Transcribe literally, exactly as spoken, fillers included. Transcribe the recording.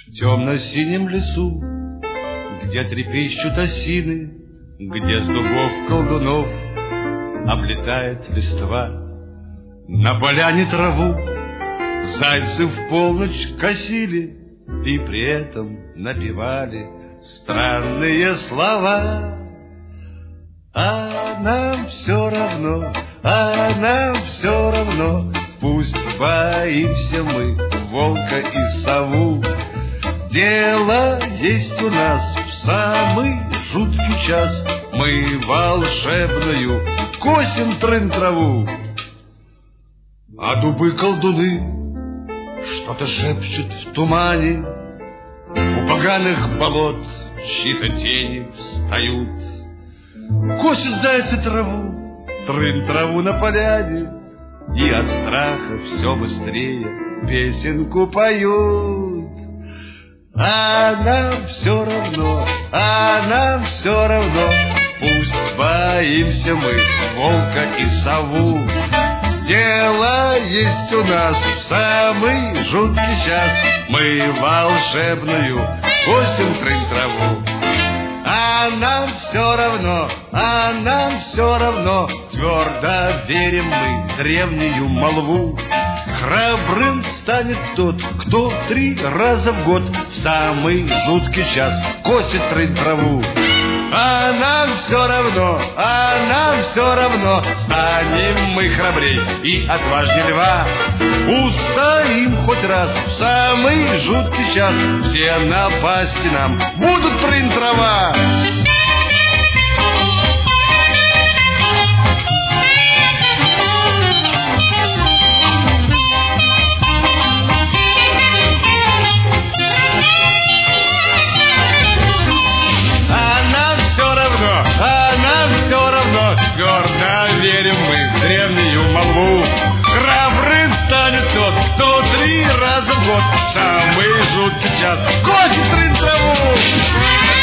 В темно-синем лесу, где трепещут осины, где с дубов колдунов облетает листва, на поляне траву зайцы в полночь косили и при этом напевали странные слова. А нам все равно, а нам все равно, пусть боимся мы волка и сову. Дело есть у нас в самый жуткий час, мы волшебную косим трын-траву. А дубы-колдуны что-то шепчут в тумане, у поганых болот чьи-то тени встают. Косят зайцы траву, трын-траву на поляне, и от страха все быстрее песенку поют. А нам все равно, а нам все равно, пусть боимся мы волка и сову. Дело есть у нас в самый жуткий час, мы волшебную косим трын-траву. А нам все равно, а нам все равно, твердо верим мы древнюю молву. Храбрым станет тот, кто три раза в год в самый жуткий час косит трын-траву. А нам все равно, а нам все равно, станем мы храбрей и отважней льва. Устоим хоть раз в самый жуткий час, все напасти нам будут трын-трава. Твердо верим мы в древнюю молву. Храбрым станет тот, кто три раза в год в самый жуткий час косит трын-траву.